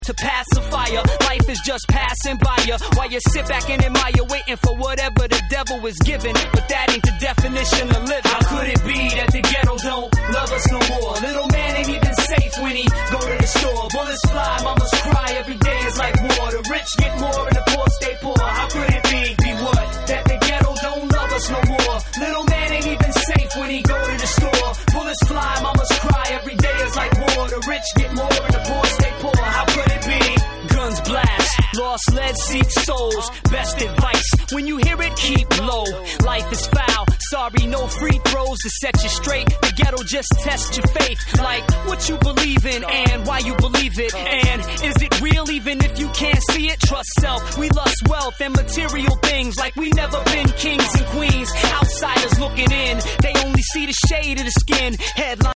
to pacifier. Life is just passing by you while you sit back and admire, waiting for whatever the devil is giving. But that ain't the definition of living. How could it be that the ghetto don't love us no more? Little man ain't even safe when he go to the store. Bullets fly, mamas cry, every day is like war. The rich get more and the poor stay poor. How could it be what? That the ghetto don't love us no more. Little man ain't even safe when he go to the store. Bullets fly, mamas cry, every day is like war. The rich get more and the poor stay poor. How could it be? Guns blast, lost lead seek souls. Best advice, when you hear it, keep low. Life is foul, sorry, no free throws to set you straight. The ghetto just tests your faith, like what you believe in and why you believe it. And is it real even if you can't see it? Trust self, we lust wealth and material things like we never been kings and queens. Outsiders looking in, they only see the shade of the skin. Headline